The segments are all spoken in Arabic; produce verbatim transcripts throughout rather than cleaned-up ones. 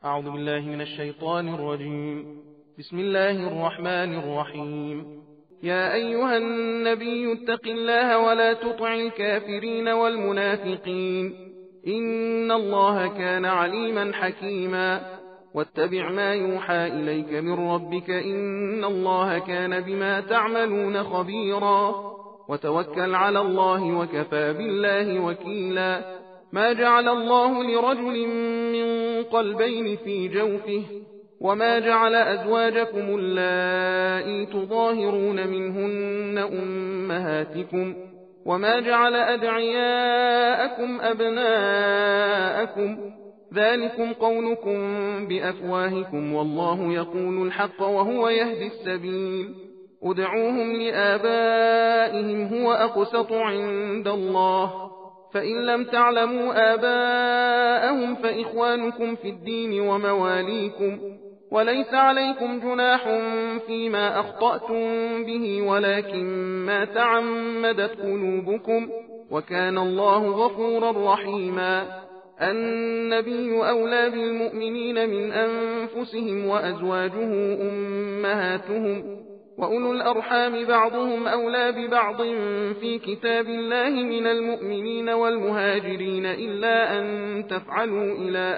أعوذ بالله من الشيطان الرجيم. بسم الله الرحمن الرحيم. يا أيها النبي اتق الله ولا تطع الكافرين والمنافقين، إن الله كان عليما حكيما. واتبع ما يوحى إليك من ربك، إن الله كان بما تعملون خبيرا. وتوكل على الله وكفى بالله وكيلا. ما جعل الله لرجل من قلبين في جوفه، وما جعل أزواجكم اللائي تظاهرون منهن أمهاتكم، وما جعل أدعياءكم أبناءكم، ذلكم قولكم بأفواهكم والله يقول الحق وهو يهدي السبيل. ادعوهم لآبائهم هو أقسط عند الله، فإن لم تعلموا آباءهم فإخوانكم في الدين ومواليكم، وليس عليكم جناح فيما أخطأتم به ولكن ما تعمدت قلوبكم، وكان الله غفورا رحيما. النبي أولى بالمؤمنين من أنفسهم وأزواجه أمهاتهم، وأولو الأرحام بعضهم أولى ببعض في كتاب الله من المؤمنين والمهاجرين إلا أن تفعلوا إلى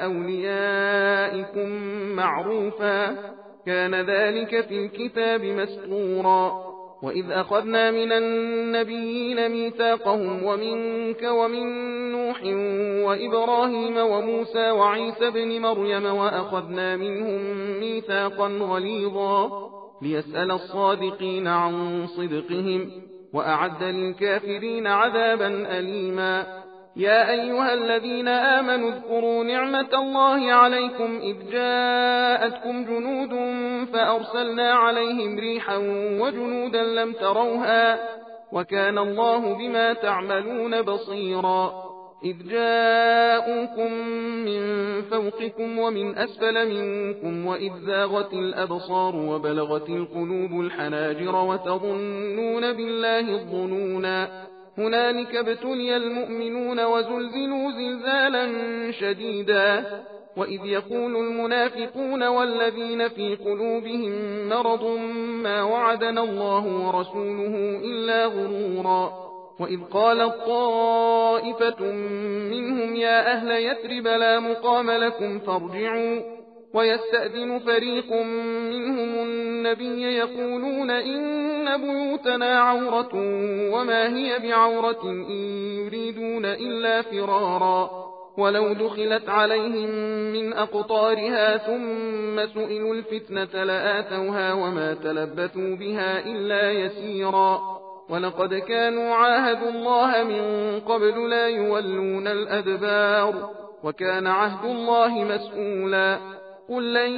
أوليائكم معروفا، كان ذلك في الكتاب مسطورا. وإذ أخذنا من النبيين ميثاقهم ومنك ومن نوح وإبراهيم وموسى وعيسى بن مريم، وأخذنا منهم ميثاقا غليظا ليسأل الصادقين عن صدقهم، وأعد للكافرين عذابا أليما. يا أيها الذين آمنوا اذكروا نعمة الله عليكم إذ جاءتكم جنود فأرسلنا عليهم ريحا وجنودا لم تروها، وكان الله بما تعملون بصيرا. إذ جاءوكم من فوقكم ومن أسفل منكم، وإذ زاغت الأبصار وبلغت القلوب الحناجر وتظنون بالله الظنونا. هنالك ابتلي المؤمنون وزلزلوا زلزالا شديدا. وإذ يقول المنافقون والذين في قلوبهم مرض ما وعدنا الله ورسوله إلا غرورا. وإذ قالت طائفة منهم يا أهل يثرب لا مقام لكم فارجعوا، ويستأذن فريق منهم النبي يقولون إن بيوتنا عورة وما هي بعورة إن يريدون إلا فرارا. ولو دخلت عليهم من أقطارها ثم سئلوا الفتنة لآتوها وما تلبثوا بها إلا يسيرا. ولقد كانوا عاهدوا الله من قبل لا يولون الأدبار، وكان عهد الله مسؤولا. قل لن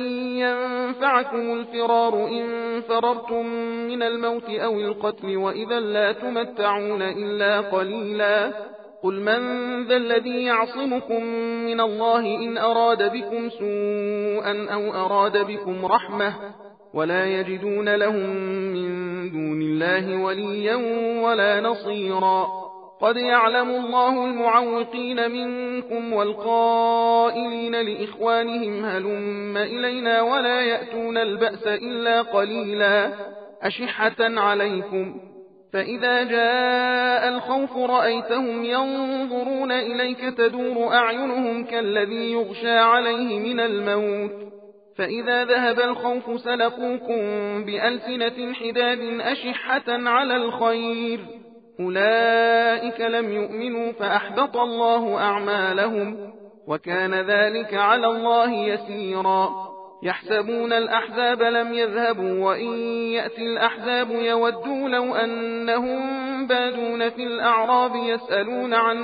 ينفعكم الفرار إن فررتم من الموت أو القتل، وإذا لا تمتعون إلا قليلا. قل من ذا الذي يعصمكم من الله إن أراد بكم سوءا أو أراد بكم رحمة، ولا يجدون لهم من دون الله وليا ولا نصيرا. قد يعلم الله المعوقين منكم والقائلين لإخوانهم هلم إلينا ولا يأتون البأس إلا قليلا، أشحة عليكم. فإذا جاء الخوف رأيتهم ينظرون إليك تدور أعينهم كالذي يغشى عليه من الموت، فإذا ذهب الخوف سلقوكم بألسنة حداد أشحة على الخير، أولئك لم يؤمنوا فأحبط الله أعمالهم، وكان ذلك على الله يسيرا. يحسبون الأحزاب لم يذهبوا وإن يأتي الأحزاب يودوا لو أنهم بادون في الأعراب يسألون عن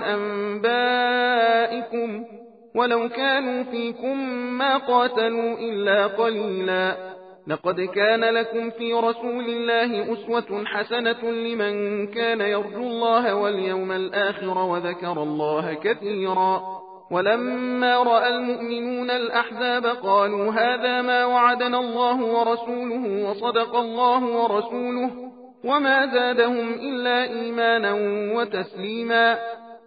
أنبائكم، ولو كانوا فيكم ما قاتلوا إلا قليلا. لقد كان لكم في رسول الله أسوة حسنة لمن كان يرجو الله واليوم الآخر وذكر الله كثيرا. ولما رأى المؤمنون الأحزاب قالوا هذا ما وعدنا الله ورسوله وصدق الله ورسوله، وما زادهم إلا إيمانا وتسليما.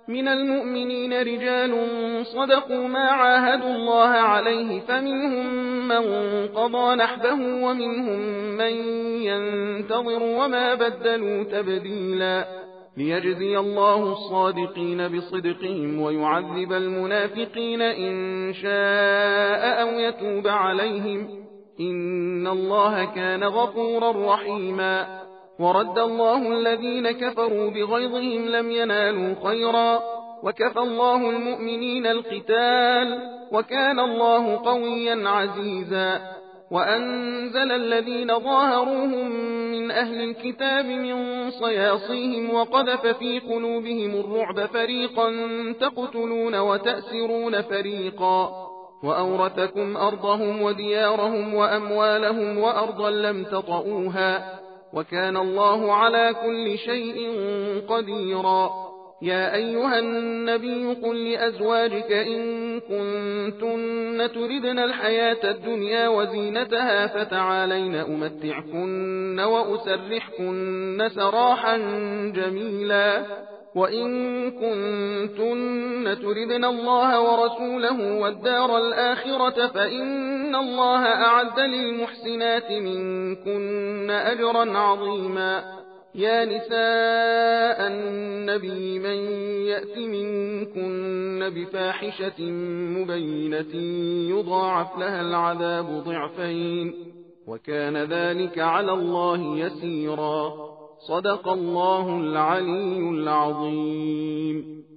من المؤمنين رجال صدقوا ما عاهدوا الله عليه فمنهم من قضى نحبه ومنهم من ينتظر وما بدلوا تبديلا ليجزي الله الصادقين بصدقهم ويعذب المنافقين إن شاء أو يتوب عليهم إن الله كان غفورا رحيما ورد الله الذين كفروا بغيظهم لم ينالوا خيرا وكفى الله المؤمنين القتال وكان الله قويا عزيزا وأنزل الذين ظاهروهم من أهل الكتاب من صياصيهم وقذف في قلوبهم الرعب فريقا تقتلون وتأسرون فريقا وأورثكم أرضهم وديارهم وأموالهم وأرضا لم تطئوها وكان الله على كل شيء قديرا يا أيها النبي قل لأزواجك إن كنتن تردن الحياة الدنيا وزينتها فتعالين أمتعكن وأسرحكن سراحا جميلا وإن كنتن تردن الله ورسوله والدار الآخرة فإن الله أعد للمحسنات منكن أجرا عظيما يا نساء النبي من يأت منكن بفاحشة مبينة يضاعف لها العذاب ضعفين وكان ذلك على الله يسيرا صدق الله العلي العظيم.